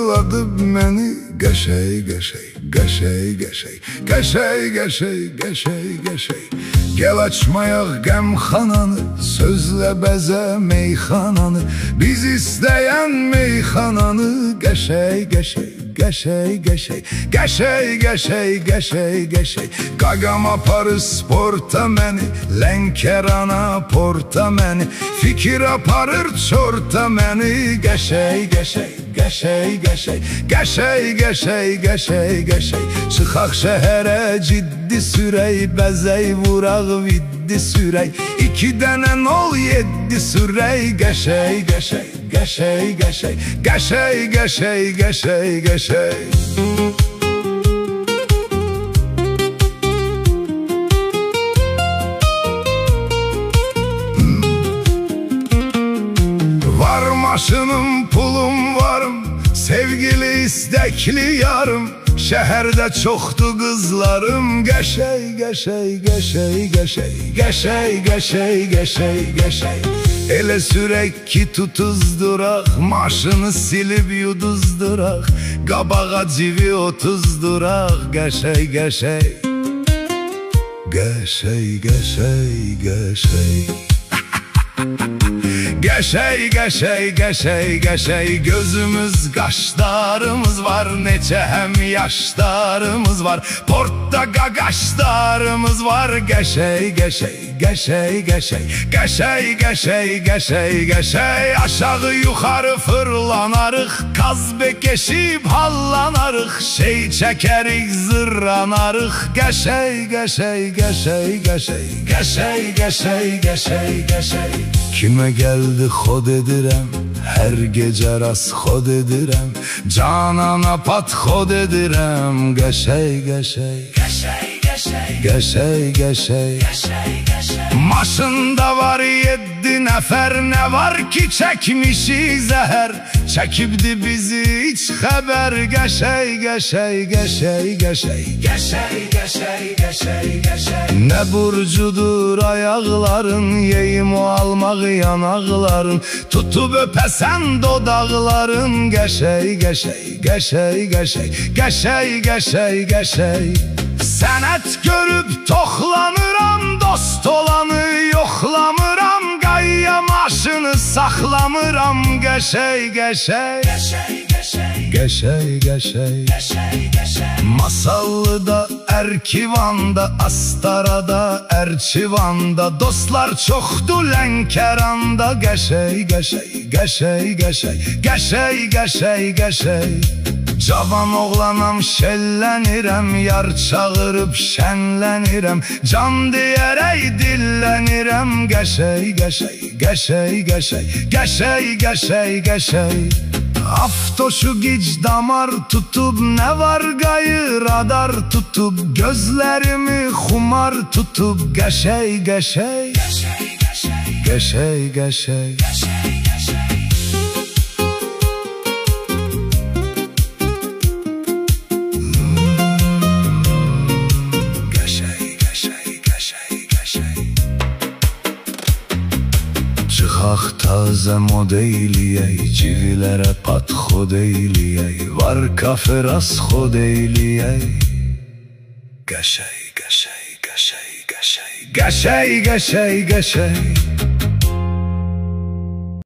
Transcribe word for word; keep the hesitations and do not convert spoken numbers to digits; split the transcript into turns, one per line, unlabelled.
bağladı məni. Qəşəy, qəşəy, qəşəy, qəşəy, qəşəy, qəşəy, qəşəy, qəşəy. Gel açmayaq qəmxananı, sözlə bəzə meyxananı, biz istəyən meyxananı. Qəşəy, qəşəy, qəşəy, qəşəy, qəşəy, qəşəy, qəşəy, qəşəy. Qaqam aparır sporta məni, Lənkərana porta məni, fikir aparır çorta məni. Qəşəy, qəşəy, qəşəy, qəşəy, qəşəy, qəşəy, qəşəy, qəşəy. Çıxaq şəhərə ciddi sürək, bəzək vuraq viddi sürək, İki dənə nol yeddi sürək. Qəşəy, qəşəy, qəşəy, qəşəy, qəşəy, qəşəy, qəşəy, qəşəy. Var maşınım, pulum varım, sevgili istekli yarım, şəhərdə çoxdur qızlarım. Qəşəy, qəşəy, qəşəy, qəşəy, qəşəy, qəşəy, qəşəy, qəşəy. Elə sürək ki tutuzduraq, maşını silib yuduzduraq, qabağa civi otuzduraq. Qəşəy, qəşəy, qəşəy, qəşəy, qəşəy. Qəşəy, qəşəy, qəşəy, qəşəy. Gözümüz, qaşlarımız var, neçə həm yaşlarımız var, portda qaqaşlarımız var. Qəşəy, qəşəy, qəşəy, qəşəy, qəşəy, qəşəy, qəşəy, qəşəy. Aşağı yuxarı fırlanarıq, qazbek eşib hallanarıq, şey çəkərik, zırranarıq. Qəşəy, qəşəy, qəşəy, qəşəy, qəşəy, qəşəy, qəşəy, qəşəy. Kimə gəldi xod edirəm, hər gecə rast xod edirəm, canana pat xod edirəm. Qəşəy, qəşəy, qəşəy, qəşəy, qəşəy, qəşəy, qəşəy, qəşəy. Maşında var yeddi nəfər, nə var ki çəkmişik zəhər, çəkibdi bizi heç xəbər. Qəşəy, qəşəy, qəşəy, qəşəy, qəşəy, qəşəy, qəşəy, qəşəy. Nə burcudur ayaqların, yeyim o almaq yanaqların, tutub öpəsən dodaqların. Qəşəy, qəşəy, qəşəy, qəşəy, qəşəy, qəşəy, qəşəy. Sənət görüb toxlanıram, dost olanı yoxlamıram, qayya maşını saxlamıram. Qəşəy, qəşəy, qəşəy, qəşəy, qəşəy, qəşəy, qəşəy, qəşəy. Masallıda, Ərkivanda, Astarada, Ərçivanda, dostlar çoxdur Lənkəranda. Qəşəy, qəşəy, qəşəy, qəşəy, qəşəy, qəşəy, qəşəy. Cavan oğlanam, şəllənirəm, yar çağırıb şənlənirəm, can deyərək dillənirəm. Qəşəy, qəşəy, qəşəy, qəşəy, qəşəy, qəşəy, qəşəy. Aftoşu gic damar tutub, nə var qayı radar tutub, gözlərimi xumar tutub. Qəşəy, qəşəy, qəşəy, qəşəy, qəşəy, qəşəy, qəşəy, qəşəy. Çıxaq tazə mod eyliyək, civilərə pat xod eyliyək, var kafe rast xod eyliyək. Qəşəy, qəşəy, qəşəy, qəşəy, qəşəy, qəşəy, qəşəy.